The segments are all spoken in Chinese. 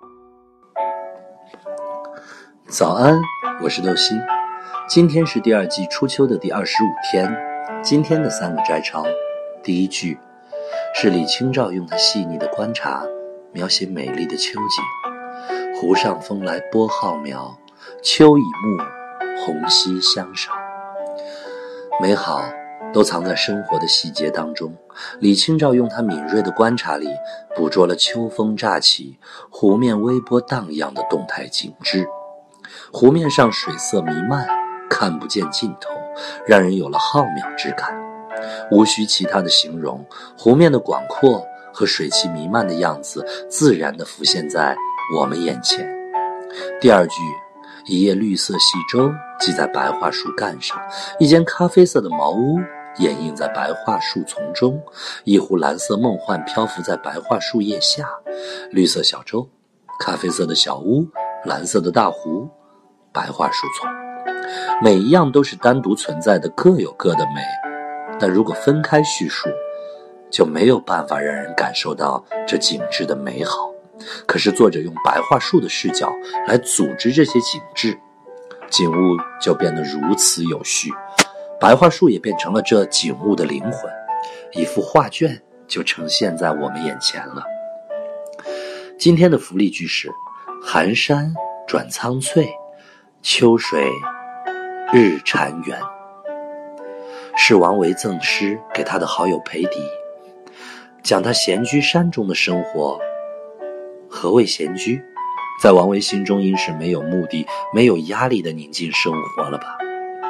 早安，我是豆熙。今天是第二季初秋的第25天。今天的3个摘抄，第一句是李清照用她细腻的观察描写美丽的秋景。湖上风来波浩渺，秋已暮，红稀香少。美好都藏在生活的细节当中。李清照用她敏锐的观察力，捕捉了秋风乍起，湖面微波荡漾的动态景致。湖面上水色弥漫，看不见尽头，让人有了浩渺之感。无需其他的形容，湖面的广阔和水汽弥漫的样子自然地浮现在我们眼前。第二句，一叶绿色细舟系在白桦树干上，一间咖啡色的茅屋掩映在白桦树丛中，一壶蓝色梦幻漂浮在白桦树叶下。绿色小舟，咖啡色的小屋，蓝色的大湖，白桦树丛，每一样都是单独存在的，各有各的美。但如果分开叙述，就没有办法让人感受到这景致的美好。可是作者用白桦树的视角来组织这些景致，景物就变得如此有序，白桦树也变成了这景物的灵魂，一幅画卷就呈现在我们眼前了。今天的福利句是：寒山转苍翠，秋水日潺湲。是王维赠诗给他的好友裴迪，讲他闲居山中的生活。何谓闲居？在王维心中应是没有目的、没有压力的宁静生活了吧。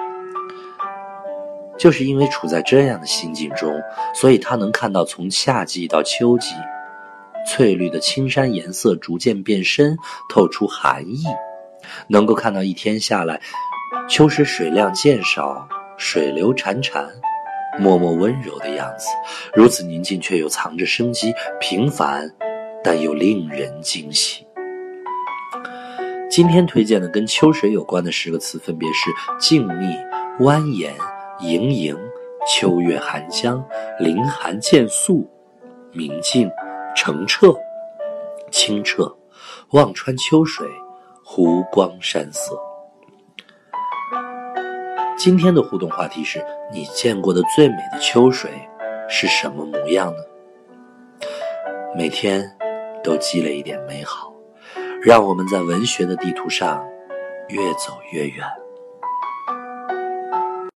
就是因为处在这样的心境中，所以他能看到从夏季到秋季，翠绿的青山颜色逐渐变深，透出寒意，能够看到一天下来，秋时水量渐少，水流潺潺，默默温柔的样子，如此宁静却又藏着生机，平凡但又令人惊喜。今天推荐的跟秋水有关的10个词分别是：静谧、蜿蜒、盈盈、秋月寒江、凌寒渐肃、明净、澄澈、清澈、望穿秋水、湖光山色。今天的互动话题是：你见过的最美的秋水是什么模样呢？每天都积累一点美好，让我们在文学的地图上越走越远。